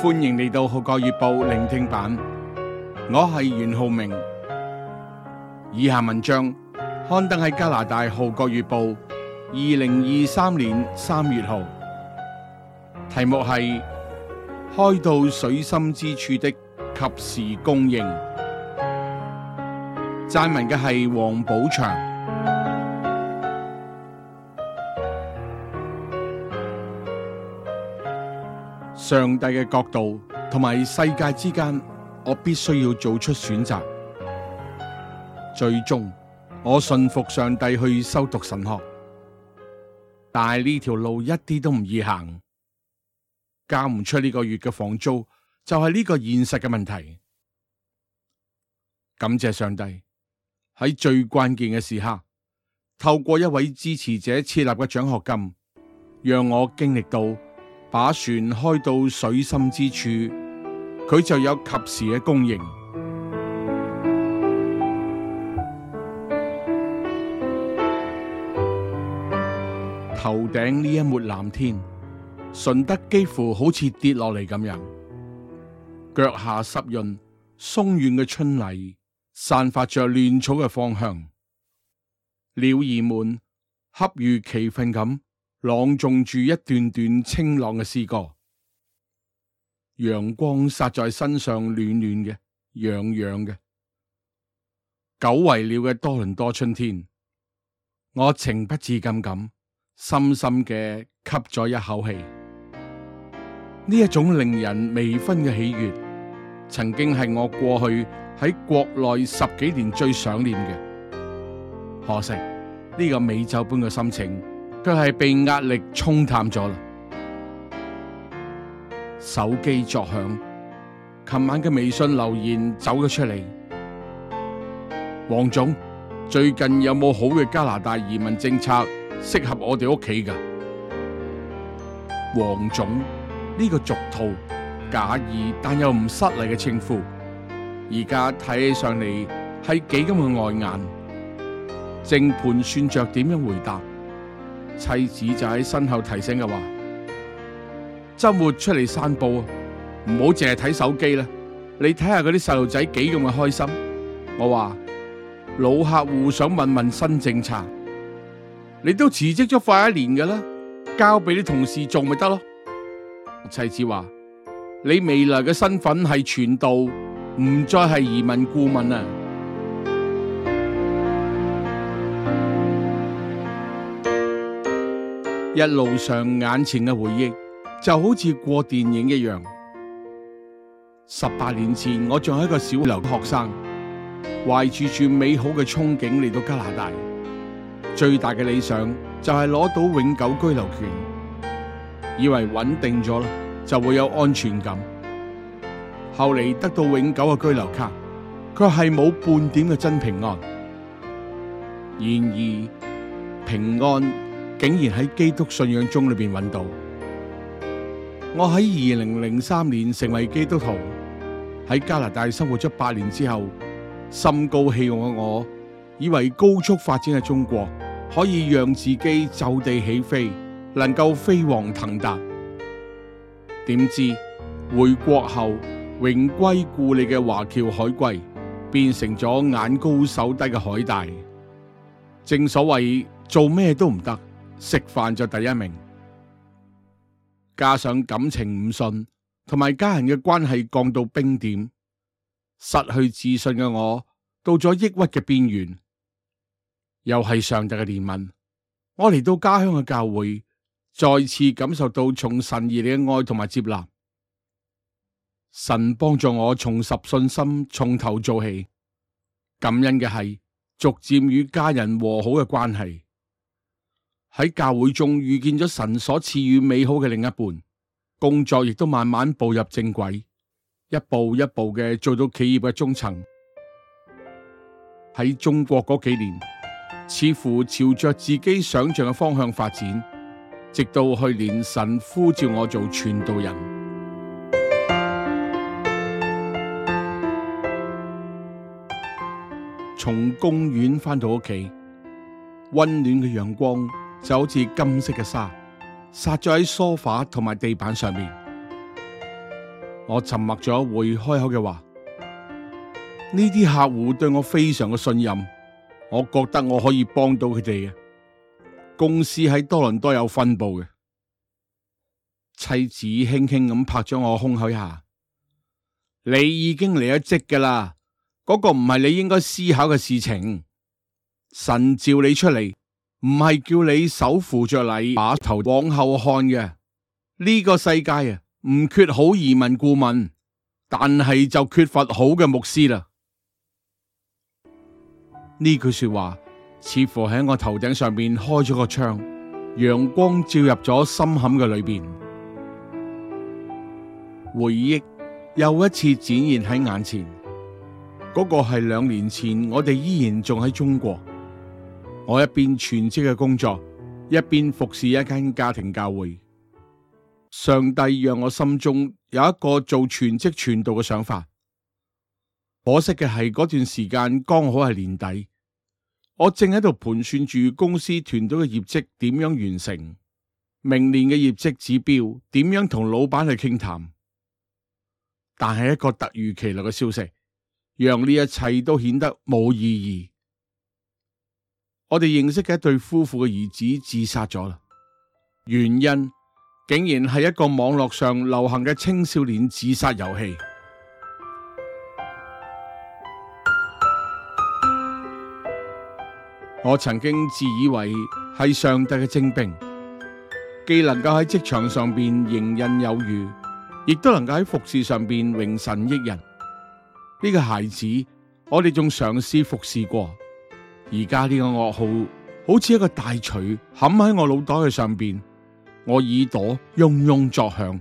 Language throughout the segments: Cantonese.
歡迎嚟到《號角月報》聆聽版，我係袁浩明。以下文章刊登喺加拿大《號角月報》2023年3月號，題目係開到水深之處的及時供應。撰文嘅係黃寶祥。上帝嘅國度同埋世界之間，我必須要做出選擇。最終，我信服上帝去修讀神學，但係呢條路一啲都唔易行，交唔出呢個月嘅房租，就係呢個現實嘅問題。感謝上帝喺最關鍵嘅時刻，透過一位支持者設立嘅獎學金，讓我經歷到把船開到水深之處，佢就有及時嘅供應。頭頂呢一抹藍天，純得幾乎好似跌落嚟咁樣，腳下濕潤鬆軟嘅春泥，散發着亂草嘅芳香。鳥兒們恰如其分咁朗誦住一段段清朗嘅詩歌，陽光灑在身上，暖暖嘅，癢癢嘅。久違了嘅多倫多春天，我情不自禁咁深深嘅吸咗一口氣。呢一種令人微醺嘅喜悅，曾經係我過去喺國內10幾年最想念嘅。可惜呢個美酒般嘅心情，卻係被壓力沖淡咗啦。手機作響，琴晚嘅微信留言走咗出嚟。黃總，最近有冇好嘅加拿大移民政策適合我哋屋企㗎？黃總呢個俗套、假意但又唔失禮嘅稱呼，而家睇起上嚟係幾咁嘅礙眼。正盤算着點樣回答，妻子就喺身後提醒嘅話：周末出嚟散步啊，唔好淨係睇手機啦，你睇下嗰啲細路仔幾咁嘅開心。我話老客戶想問問新政策，你都辭職咗快1年噶啦，交俾啲同事做咪得咯。妻子話：你未來嘅身份係傳道，唔再係移民顧問啊。一路上眼前嘅回憶就好似過電影一樣。18年前我仲係一個小留學生，懷住美好嘅憧憬嚟到加拿大，最大嘅理想就係攞到永久居留權，以為穩定咗啦就會有安全感。後嚟得到永久嘅居留卡，卻係冇半點嘅真平安。然而平安竟然喺基督信仰中裏邊揾到。我喺2003年成為基督徒，喺加拿大生活咗8年之後，心高氣傲嘅我，以為高速發展嘅中國可以讓自己就地起飛，能夠飛黃騰達。點知回國後，榮歸故里嘅華僑海歸，變成咗眼高手低嘅海帶。正所謂做咩都唔得，食飯就第一名，加上感情唔順，同埋家人嘅關係降到冰點，失去自信嘅我到咗抑鬱嘅邊緣。又係上帝嘅憐憫，我嚟到家鄉嘅教會，再次感受到從神而嚟嘅愛同埋接納。神幫助我重拾信心，從頭做起。感恩嘅係逐漸與家人和好嘅關係。喺教會中遇見咗神所賜予美好嘅另一半，工作亦都慢慢步入正軌，一步一步嘅做到企業嘅中層。喺中國嗰幾年，似乎朝着自己想象嘅方向發展，直到去年神呼召我做傳道人。從公園返到屋企，溫暖嘅陽光就好似金色嘅沙，灑咗喺梳化同埋地板上面。 我沉默咗一會，開口嘅話：呢啲客戶對我非常嘅信任，我覺得我可以幫到佢哋嘅。公司喺多倫多有分部嘅。妻子輕輕咁拍咗我胸口一下：你已經離咗職㗎啦，嗰個唔係你應該思考嘅事情。神召你出嚟，唔係叫你手扶着犁，把頭往後看嘅。呢個世界啊，唔缺好移民顧問，但係就缺乏好嘅牧師啦。呢句說話似乎喺我頭頂上邊開咗個窗，陽光照入咗深坎嘅裏邊。回憶又一次展現喺眼前，嗰個係2年前，我哋依然仲喺中國。我一邊全職嘅工作，一邊服侍一間家庭教會。上帝讓我心中有一個做全職傳道嘅想法。可惜嘅係嗰段時間剛好係年底，我正喺度盤算住公司團隊嘅業績點樣完成，明年嘅業績指標點樣同老闆去傾談。但係一個突如其來嘅消息，讓呢一切都顯得冇意義。我哋認識嘅一對夫婦嘅兒子自殺咗啦，原因竟然係一個網絡上流行嘅青少年自殺遊戲。我曾經自以為係上帝嘅精兵，既能夠喺職場上邊游刃有餘，亦都能夠喺服侍上邊榮神益人。呢個孩子，我哋仲嘗試服侍過。而家呢個噩耗好似一個大錘冚喺我腦袋嘅上邊，我耳朵嗡嗡作響。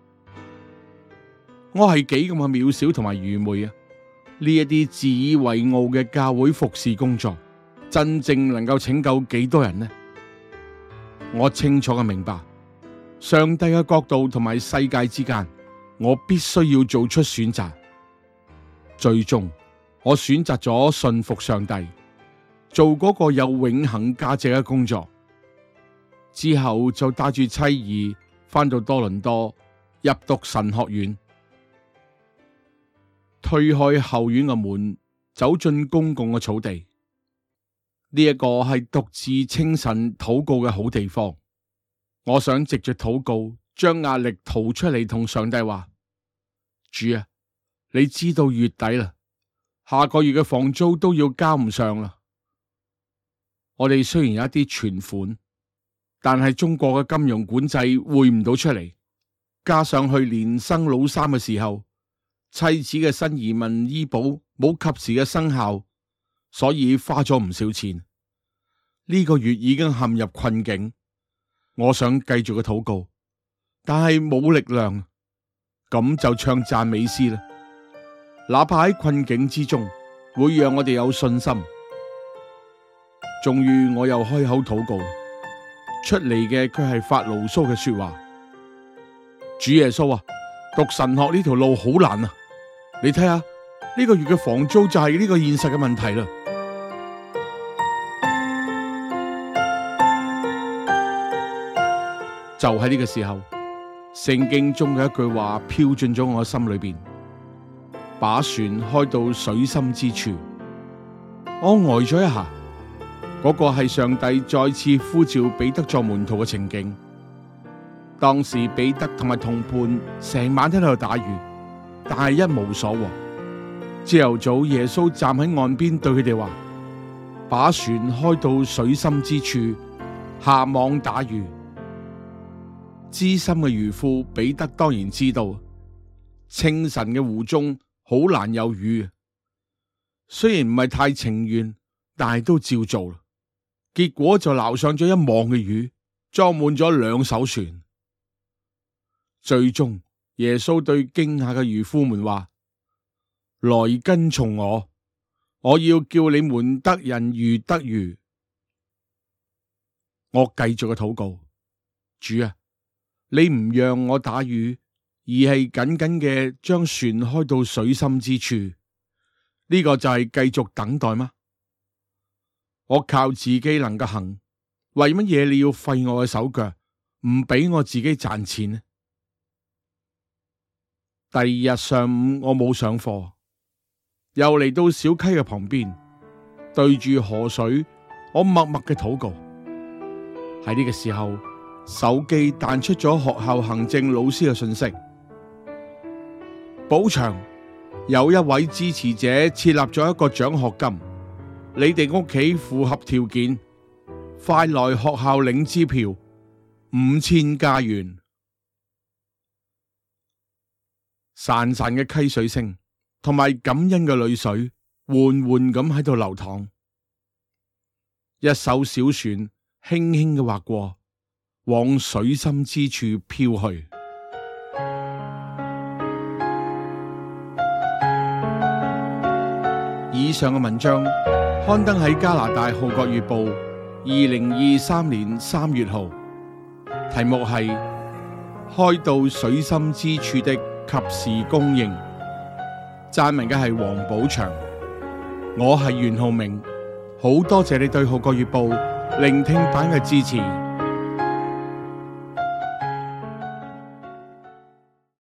我係幾咁嘅渺小同埋愚昧啊！呢一啲自以為傲嘅教會服侍工作，真正能夠拯救幾多人呢？我清楚嘅明白，上帝嘅國度同埋世界之間，我必須要做出選擇。最終，我選擇咗信服上帝，做嗰個有永恆價值嘅工作。之後就帶住妻兒返到多倫多入讀神學院，推開後院嘅門，走進公共嘅草地。呢一個係獨自清晨禱告嘅好地方。我想藉着禱告將壓力逃出嚟，同上帝話：主啊，你知道月底啦，下個月嘅房租都要交唔上啦。我哋雖然有一啲存款，但係中國嘅金融管制匯唔到出嚟，加上去年生老三嘅時候，妻子嘅新移民醫保冇及時嘅生效，所以花咗唔少錢。呢個月已經陷入困境，我想繼續嘅禱告，但係冇力量，咁就唱讚美詩啦。哪怕喺困境之中，會讓我哋有信心。終於我又開口禱告，出嚟嘅卻係發牢騷嘅說話。主耶穌啊，讀神學呢條路好難啊！你睇下呢個月嘅房租就係呢個現實嘅問題啦。就喺呢個時候，聖經中嘅一句話飄進咗我心裏邊：把船開到水深之處。我呆咗一下，嗰個係上帝再次呼召彼得作門徒嘅情景。當時彼得同埋同伴成晚喺度打魚，但係一無所獲。朝頭早耶穌站喺岸邊對佢哋話：把船開到水深之處，下網打魚。資深嘅漁夫彼得當然知道，清晨嘅湖中好難有魚。雖然唔係太情願，但係都照做。結果就撈上咗一網嘅魚，裝滿咗2艘船。最終耶穌對驚訝嘅漁夫們話：來跟從我，我要叫你們得人如得魚。我繼續嘅禱告：主啊，你唔讓我打魚，而係緊緊嘅將船開到水深之處，呢個就係繼續等待嗎？我靠自己能夠行，為乜嘢你要廢我嘅手腳，唔俾我自己賺錢呢？ 第二日上午我冇上課，又嚟到小溪嘅旁邊，對住河水，我默默嘅禱告。喺呢個時候，手機彈出咗學校行政老師嘅信息：寶祥，有一位支持者設立咗一個獎學金，你哋屋企符合條件，快來學校領支票，5000加元。潺潺嘅溪水聲同埋感恩嘅淚水緩緩咁喺度流淌，一艘小船輕輕嘅劃過，往水深之處飄去。以上嘅文章刊登喺加拿大《號角月報》2023年3月號，題目係開到水深之處的及時供應。撰文嘅係黃寶祥，我係袁浩明，好多謝你對《號角月報》聆聽版嘅支持。